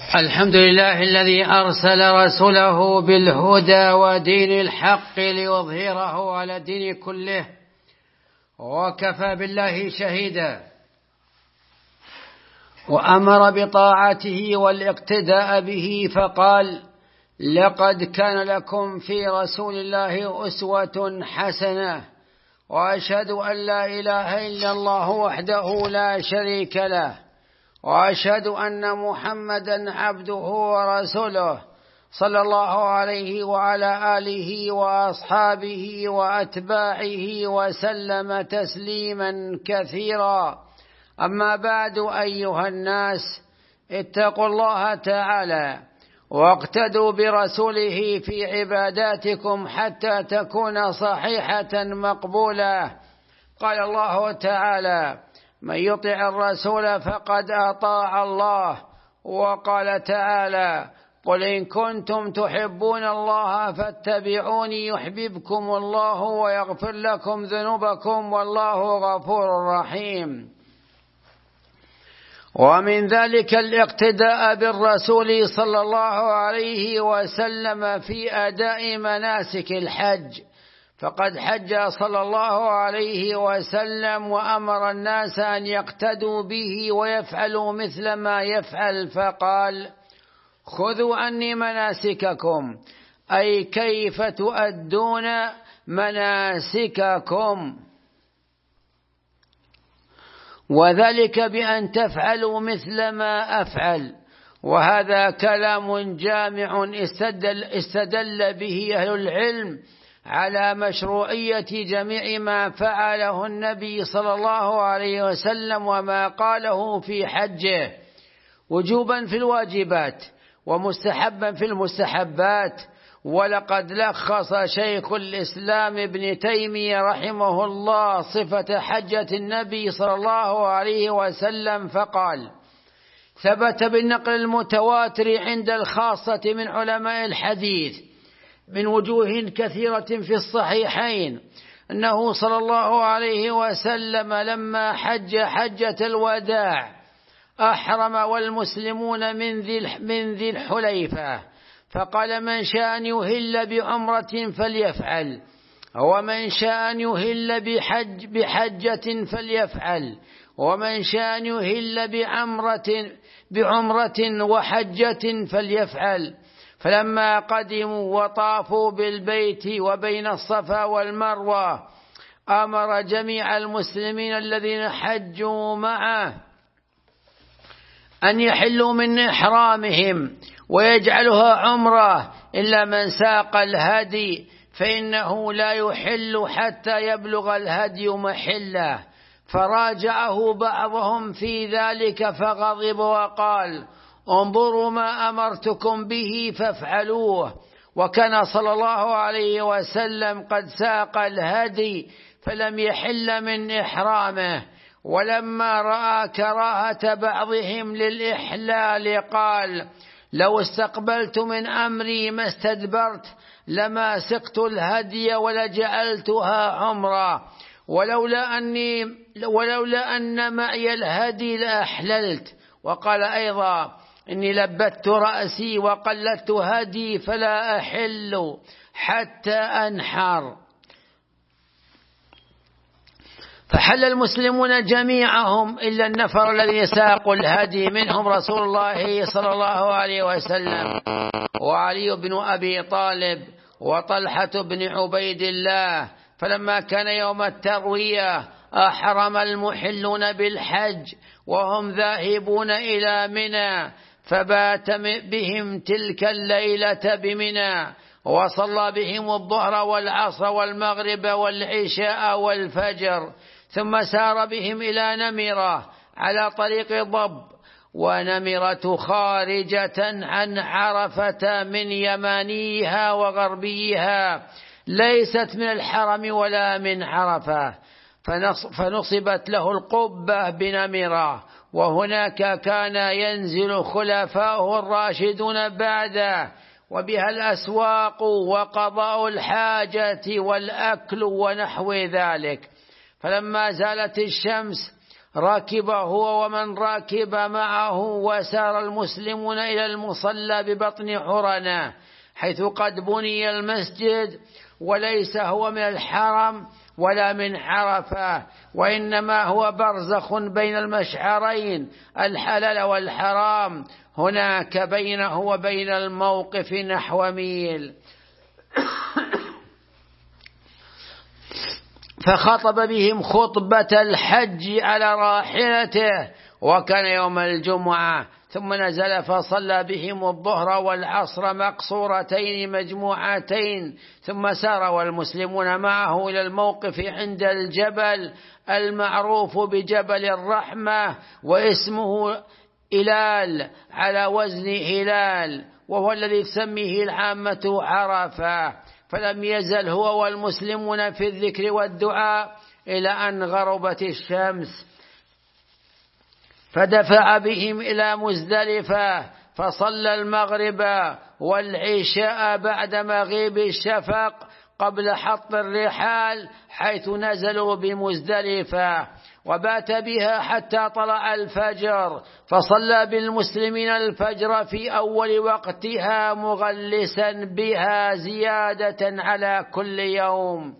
الحمد لله الذي أرسل رسوله بالهدى ودين الحق ليظهره على الدين كله، وكفى بالله شهيدا، وأمر بطاعته والاقتداء به فقال: لقد كان لكم في رسول الله أسوة حسنة، وأشهد أن لا إله إلا الله وحده لا شريك له، وأشهد أن محمدا عبده ورسوله، صلى الله عليه وعلى آله وأصحابه وأتباعه وسلم تسليما كثيرا. أما بعد، أيها الناس، اتقوا الله تعالى واقتدوا برسوله في عباداتكم حتى تكون صحيحة مقبولة. قال الله تعالى: من يطع الرسول فقد أطاع الله. وقال تعالى: قل إن كنتم تحبون الله فاتبعوني يحببكم الله ويغفر لكم ذنوبكم والله غفور رحيم. ومن ذلك الاقتداء بالرسول صلى الله عليه وسلم في أداء مناسك الحج، فقد حج صلى الله عليه وسلم وأمر الناس أن يقتدوا به ويفعلوا مثل ما يفعل، فقال: خذوا عني مناسككم، أي كيف تؤدون مناسككم، وذلك بأن تفعلوا مثل ما أفعل. وهذا كلام جامع استدل به أهل العلم على مشروعية جميع ما فعله النبي صلى الله عليه وسلم وما قاله في حجه، وجوبا في الواجبات ومستحبا في المستحبات. ولقد لخص شيخ الإسلام ابن تيمية رحمه الله صفة حجة النبي صلى الله عليه وسلم فقال: ثبت بالنقل المتواتر عند الخاصة من علماء الحديث من وجوه كثيرة في الصحيحين أنه صلى الله عليه وسلم لما حج حجة الوداع أحرم والمسلمون من ذي الحليفة، فقال: من شاء أن يهل بعمرة فليفعل، ومن شاء أن يهل بحجة فليفعل، ومن شاء أن يهل بعمرة وحجة فليفعل. فلما قدموا وطافوا بالبيت وبين الصفا والمروة أمر جميع المسلمين الذين حجوا معه أن يحلوا من إحرامهم ويجعلها عمرة، إلا من ساق الهدي فإنه لا يحل حتى يبلغ الهدي محله. فراجعه بعضهم في ذلك فغضب وقال: انظروا ما أمرتكم به فافعلوه. وكان صلى الله عليه وسلم قد ساق الهدي فلم يحل من إحرامه. ولما رأى كراهة بعضهم للإحلال قال: لو استقبلت من أمري ما استدبرت لما سقت الهدي ولجعلتها عمرة، ولولا أن معي الهدي لأحللت. وقال أيضا: إني لبت رأسي وقلدت هدي فلا أحل حتى أنحر. فحل المسلمون جميعهم إلا النفر الذي ساقوا الهدي، منهم رسول الله صلى الله عليه وسلم وعلي بن أبي طالب وطلحة بن عبيد الله. فلما كان يوم التروية أحرم المحلون بالحج وهم ذاهبون إلى منى، فبات بهم تلك الليلة بمنى، وصلى بهم الظهر والعصر والمغرب والعشاء والفجر، ثم سار بهم إلى نمرة على طريق ضب، ونمرة خارجة عن عرفة من يمانيها وغربيها، ليست من الحرم ولا من عرفة، فنصبت له القبة بنمرة، وهناك كان ينزل خلفاؤه الراشدون بعده، وبها الأسواق وقضاء الحاجة والأكل ونحو ذلك. فلما زالت الشمس ركب هو ومن راكب معه، وسار المسلمون إلى المصلى ببطن حرنة حيث قد بني المسجد، وليس هو من الحرم ولا من عرفة، وإنما هو برزخ بين المشعرين الحلال والحرام، هناك بينه وبين الموقف نحو ميل. فخطب بهم خطبة الحج على راحلته، وكان يوم الجمعة، ثم نزل فصلى بهم الظهر والعصر مقصورتين مجموعتين، ثم سار والمسلمون معه إلى الموقف عند الجبل المعروف بجبل الرحمة، واسمه إلال على وزن هلال، وهو الذي تسميه العامة عرفة. فلم يزل هو والمسلمون في الذكر والدعاء إلى أن غربت الشمس، فدفع بهم إلى مزدلفة فصلى المغرب والعشاء بعد مغيب الشفق قبل حط الرحال حيث نزلوا بمزدلفة، وبات بها حتى طلع الفجر، فصلى بالمسلمين الفجر في أول وقتها مغلسا بها زيادة على كل يوم.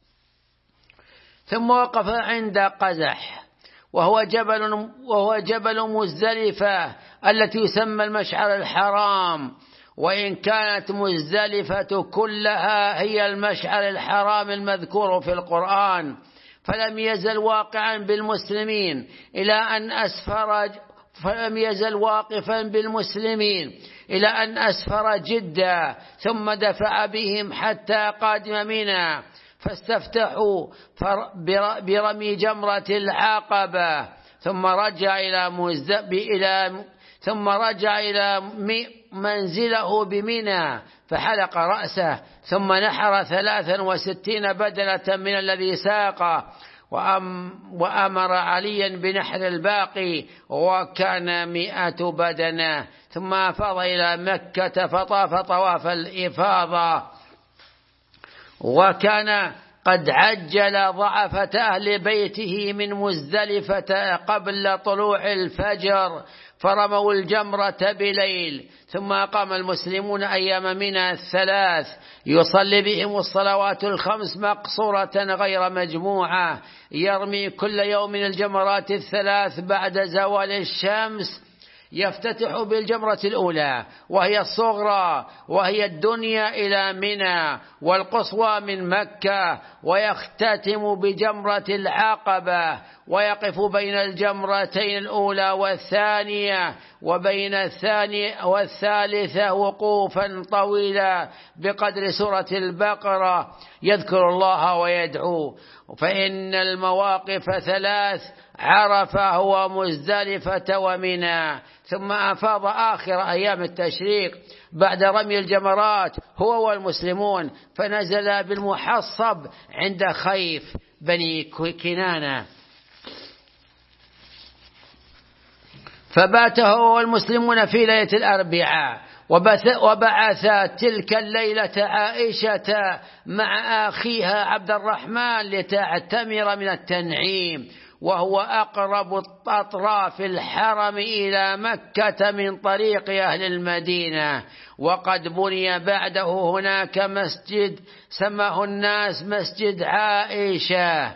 ثم وقف عند قزح وهو جبل مزدلفة التي يسمى المشعر الحرام، وإن كانت مزدلفة كلها هي المشعر الحرام المذكور في القرآن، فلم يزل واقعا بالمسلمين إلى أن أسفر جدا، ثم دفع بهم حتى قادم منى، فاستفتحوا برمي جمرة العقبة، ثم رجع إلى منزله بمنى فحلق رأسه، ثم نحر 63 بدنة من الذي ساق، وأمر عليا بنحر الباقي، وكان 100 بدنة، ثم أفاض إلى مكة فطاف طواف الإفاضة، وكان قد عجل ضعفة أهل بيته من مزدلفة قبل طلوع الفجر، فرموا الجمرة بليل، ثم قام المسلمون أيام منى 3 يصلي بهم الصلوات 5 مقصورة غير مجموعة، يرمي كل يوم الجمرات 3 بعد زوال الشمس، يفتتح بالجمرة الأولى وهي الصغرى وهي الدنيا إلى منى، والقصوى من مكة، ويختتم بجمرة العقبة، ويقف بين الجمرتين الأولى والثانية، وبين الثانية والثالثة وقوفا طويلا بقدر سورة البقرة، يذكر الله ويدعو. فإن المواقف 3: عرفة ومزدلفة ومنى. ثم أفاض آخر أيام التشريق بعد رمي الجمرات هو والمسلمون، فنزل بالمحصب عند خيف بني كنانة، فبات هو والمسلمون في ليلة الأربعاء، وبعث تلك الليلة عائشة مع أخيها عبد الرحمن لتعتمر من التنعيم، وهو أقرب أطراف الحرم إلى مكة من طريق أهل المدينة، وقد بني بعده هناك مسجد سماه الناس مسجد عائشة،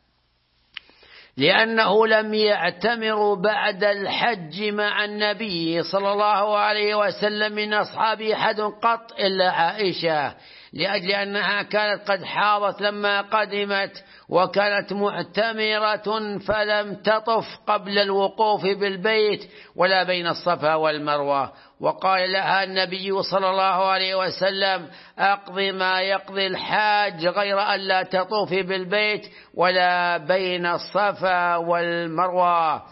لأنه لم يعتمروا بعد الحج مع النبي صلى الله عليه وسلم من أصحابه أحد قط إلا عائشة، لأجل أنها كانت قد حاضت لما قدمت، وكانت معتمرة فلم تطف قبل الوقوف بالبيت ولا بين الصفا والمروة. وقال لها النبي صلى الله عليه وسلم: أقضي ما يقضي الحاج غير أن لا تطوفي بالبيت ولا بين الصفا والمروة.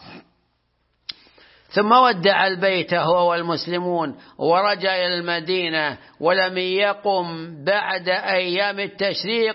ثم ودع البيت هو والمسلمون ورجع إلى المدينة، ولم يقم بعد أيام التشريق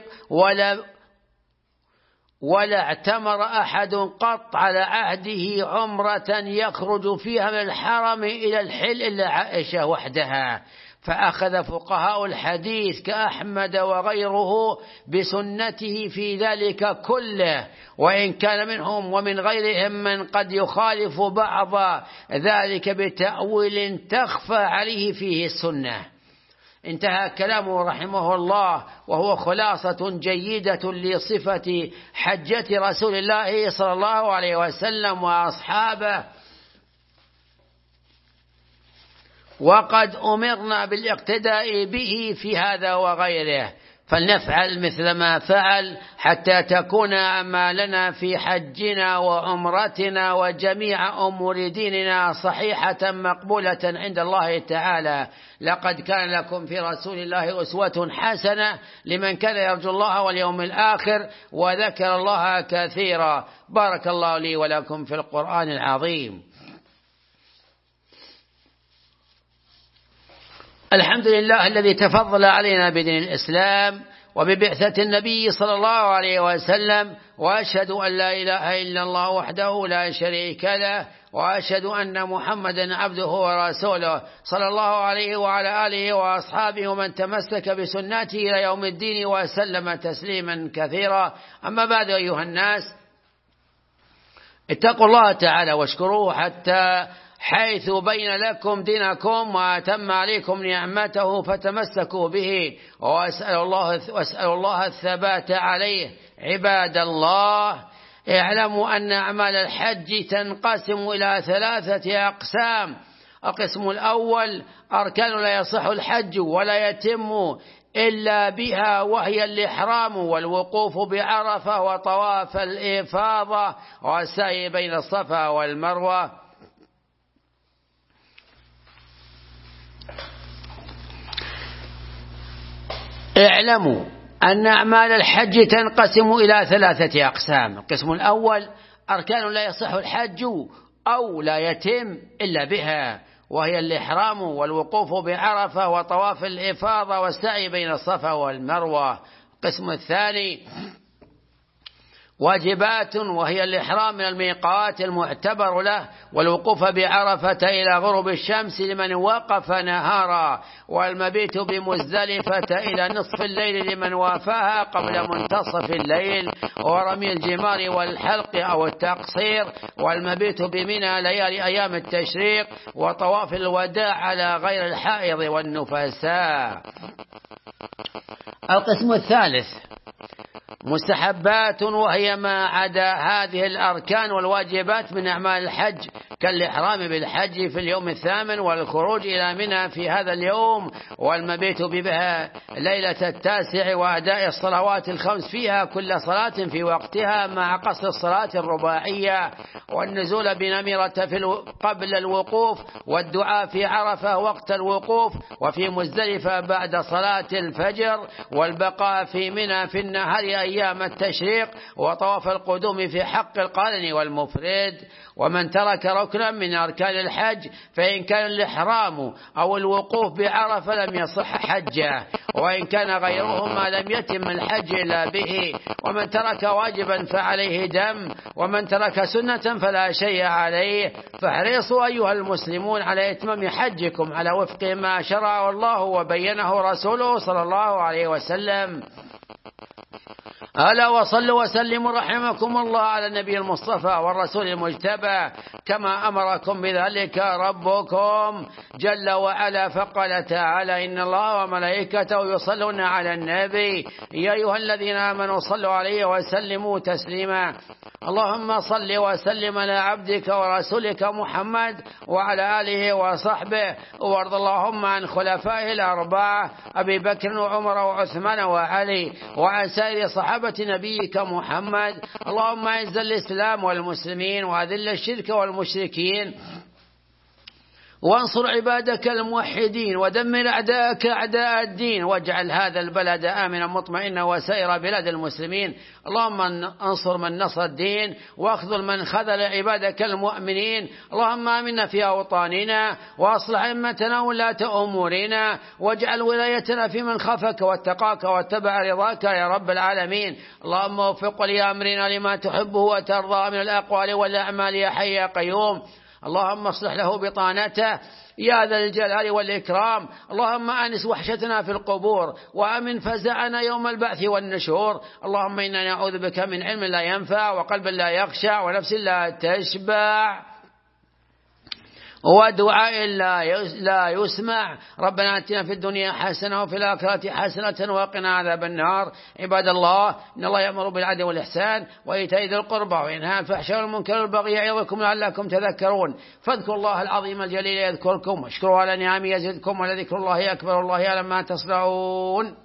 ولا اعتمر أحد قط على عهده عمرة يخرج فيها من الحرم إلى الحل إلا عائشة وحدها، فأخذ فقهاء الحديث كأحمد وغيره بسنته في ذلك كله، وإن كان منهم ومن غيرهم من قد يخالف بعض ذلك بتأويل تخفى عليه فيه السنة. انتهى كلامه رحمه الله، وهو خلاصة جيدة لصفة حجة رسول الله صلى الله عليه وسلم وأصحابه. وقد أمرنا بالاقتداء به في هذا وغيره، فلنفعل مثل ما فعل حتى تكون أعمالنا في حجنا وعمرتنا وجميع أمور ديننا صحيحة مقبولة عند الله تعالى. لقد كان لكم في رسول الله أسوة حسنة لمن كان يرجو الله واليوم الآخر وذكر الله كثيرا. بارك الله لي ولكم في القرآن العظيم. الحمد لله الذي تفضل علينا بدين الإسلام وببعثة النبي صلى الله عليه وسلم، وأشهد أن لا إله إلا الله وحده لا شريك له، وأشهد أن محمدا عبده ورسوله صلى الله عليه وعلى آله وأصحابه ومن تمسك بسنته إلى يوم الدين وسلم تسليما كثيرا. أما بعد أيها الناس، اتقوا الله تعالى واشكروه حتى حيث بين لكم دينكم وأتم عليكم نعمته فتمسكوا به، وأسأل الله الثبات عليه. عباد الله، اعلموا أن أعمال الحج تنقسم إلى 3 أقسام. القسم الأول أركان لا يصح الحج ولا يتم إلا بها، وهي الإحرام والوقوف بعرفة وطواف الإفاضة والسعي بين الصفا والمروة. اعلموا أن أعمال الحج تنقسم إلى 3 أقسام. القسم الأول أركان لا يصح الحج أو لا يتم إلا بها، وهي الإحرام والوقوف بعرفة وطواف الإفاضة والسعي بين الصفا والمروة. القسم الثاني واجبات، وهي الإحرام من الميقات المعتبر له، والوقوف بعرفة إلى غروب الشمس لمن وقف نهارا، والمبيت بمزدلفة إلى نصف الليل لمن وافاها قبل منتصف الليل، ورمي الجمار والحلق أو التقصير، والمبيت بمنى ليالي أيام التشريق، وطواف الوداع على غير الحائض والنفساء. القسم الثالث مستحبات، وهي ما عدا هذه الأركان والواجبات من أعمال الحج، كالإحرام بالحج في اليوم 8 والخروج إلى منى في هذا اليوم، والمبيت بها ليلة 9 وأداء الصلوات 5 فيها كل صلاة في وقتها مع قصر الصلاة الرباعية، والنزول بنمرة قبل الوقوف، والدعاء في عرفة وقت الوقوف، وفي مزدلفة بعد صلاة الفجر، والبقاء في منى في النهار أيام التشريق، وطواف القدوم في حق القارن والمفرد. ومن ترك ركنا من أركان الحج فإن كان الإحرام أو الوقوف بعرفة لم يصح حجه، وإن كان غيرهما لم يتم الحج إلا به. ومن ترك واجبا فعليه دم، ومن ترك سنة فلا شيء عليه. فاحرصوا أيها المسلمون على إتمام حجكم على وفق ما شرع الله وبينه رسوله صلى الله عليه وسلم. ألا وصلوا وسلموا رحمكم الله على النبي المصطفى والرسول المجتبى كما أمركم بذلك ربكم جل وعلا، فقال تعالى: إن الله وملائكته يصلون على النبي يا أيها الذين آمنوا صلوا عليه وسلموا تسليما. اللهم صل وسلم على عبدك ورسولك محمد وعلى آله وصحبه، وارض اللهم عن خلفائه الأربعة أبي بكر وعمر وعثمان وعلي، وعن سائر صحابة نبيك محمد. اللهم أعز الإسلام والمسلمين وأذل الشرك والمشركين، وانصر عبادك الموحدين، ودمر أعداءك أعداء الدين، واجعل هذا البلد آمنا مطمئنا وسائر بلاد المسلمين. اللهم انصر من نصر الدين، واخذل من خذل عبادك المؤمنين. اللهم آمنا في أوطاننا، وأصلح أئمتنا ولاة أمورنا، واجعل ولايتنا في من خافك واتقاك واتبع رضاك يا رب العالمين. اللهم وفق ولي أمرنا لما تحبه وترضى من الأقوال والأعمال يا حي يا قيوم. اللهم اصلح له بطانته يا ذا الجلال والإكرام. اللهم أنس وحشتنا في القبور وأمن فزعنا يوم البعث والنشور. اللهم إنا نعوذ بك من علم لا ينفع وقلب لا يخشع ونفس لا تشبع ودعاء لا يسمع. ربنا آتنا في الدنيا حسنة وفي الآخرة حسنة وقنا عذاب النار. عباد الله، إن الله يأمر بالعدل والإحسان وإيتاء ذي القربى وينهى عن الفحشاء والمنكر والبغي يعظكم لعلكم تذكرون. فاذكروا الله العظيم الجليل يذكركم واشكروا على نعمه يزدكم ولذكر الله أكبر والله يعلم ما تصنعون.